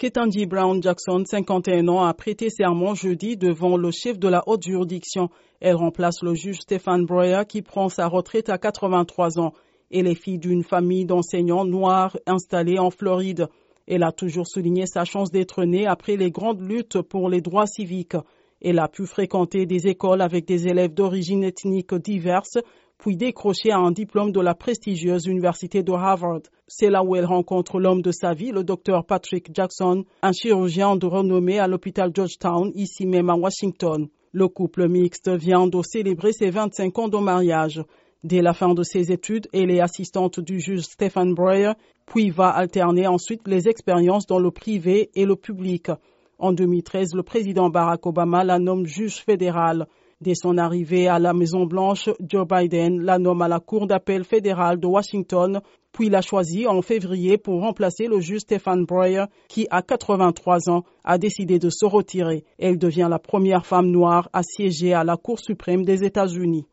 Ketanji Brown Jackson, 51 ans, a prêté serment jeudi devant le chef de la haute juridiction. Elle remplace le juge Stephen Breyer qui prend sa retraite à 83 ans. Elle est fille d'une famille d'enseignants noirs installés en Floride. Elle a toujours souligné sa chance d'être née après les grandes luttes pour les droits civiques. Elle a pu fréquenter des écoles avec des élèves d'origine ethnique diverses, puis décrocher un diplôme de la prestigieuse université de Harvard. C'est là où elle rencontre l'homme de sa vie, le docteur Patrick Jackson, un chirurgien de renommée à l'hôpital Georgetown, ici même à Washington. Le couple mixte vient de célébrer ses 25 ans de mariage. Dès la fin de ses études, elle est assistante du juge Stephen Breyer, puis va alterner ensuite les expériences dans le privé et le public. En 2013, le président Barack Obama la nomme juge fédéral. Dès son arrivée à la Maison-Blanche, Joe Biden la nomme à la Cour d'appel fédérale de Washington, puis l'a choisi en février pour remplacer le juge Stephen Breyer, qui, à 83 ans, a décidé de se retirer. Elle devient la première femme noire à siéger à la Cour suprême des États-Unis.